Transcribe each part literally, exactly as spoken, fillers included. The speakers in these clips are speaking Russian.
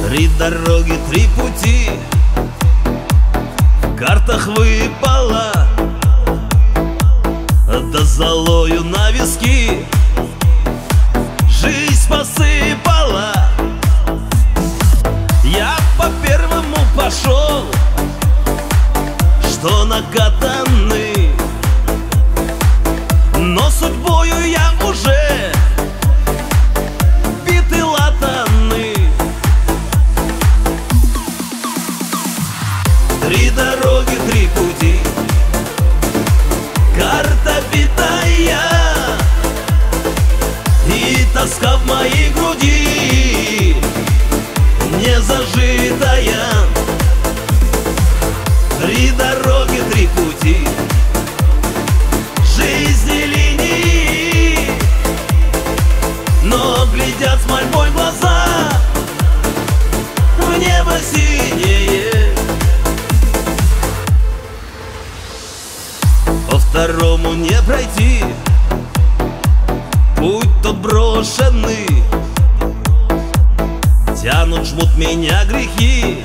Три дороги, три пути, в картах выпало, да золою на виски жизнь посыпала. Я по первому пошел, что накатанный, но судьбою я уже битый латанный. Три дороги, три пути, карта битая, и тоска в моей груди не зажитая. Три дороги, три пути, жизни линии, но глядят с мольбой глаза в небо синее. По второму не пройти, путь тот брошенный, тянут, жмут меня грехи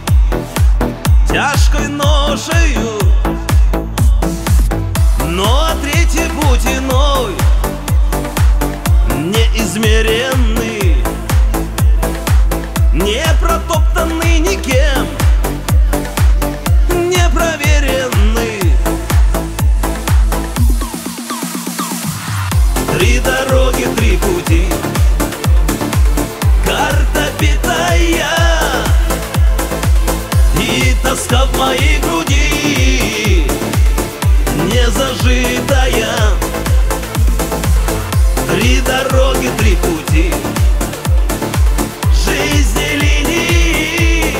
тяжкой ношею. Но а третий путь иной, неизмеренный, не протоптанный никем, не проверенный. Три дороги, три пути, карта битая, и тоска в моей груди не зажитая. Три дороги, три пути, жизни линии,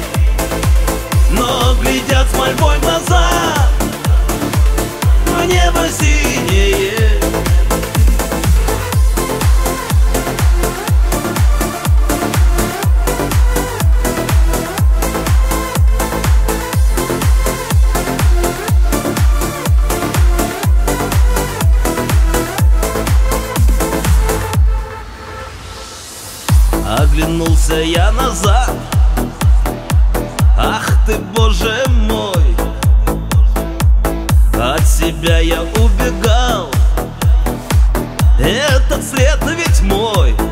но глядят с мольбой глаза в небо синее. Оглянулся я назад, ах ты, Боже мой, от себя я убегал, этот след ведь мой.